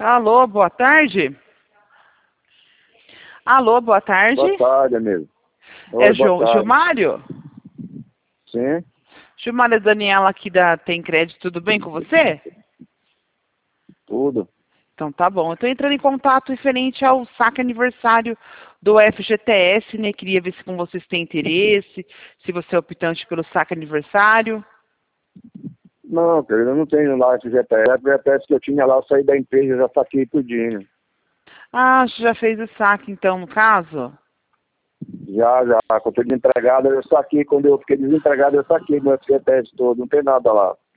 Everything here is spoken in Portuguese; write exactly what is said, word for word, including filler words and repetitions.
Alô, boa tarde. Alô, boa tarde. Boa tarde, amigo. Oi, É boa João, tarde. Gilmário? Sim, Gilmário, é Daniela aqui da Tem Crédito, tudo bem com você? tudo. Então tá bom. Eu tô entrando em contato referente ao saque aniversário do F G T S, né? Queria ver se com vocês tem interesse, se você é optante pelo saque aniversário. Não, querido, eu não tenho lá esse G P S. O G P S que eu tinha lá, eu saí da empresa, já saquei tudinho. Ah, você já fez o saque então, no caso? Já, já, quando eu fui desempregado, eu saquei. Quando eu fiquei desempregado, eu saquei meu G P S todo. Não tem nada lá.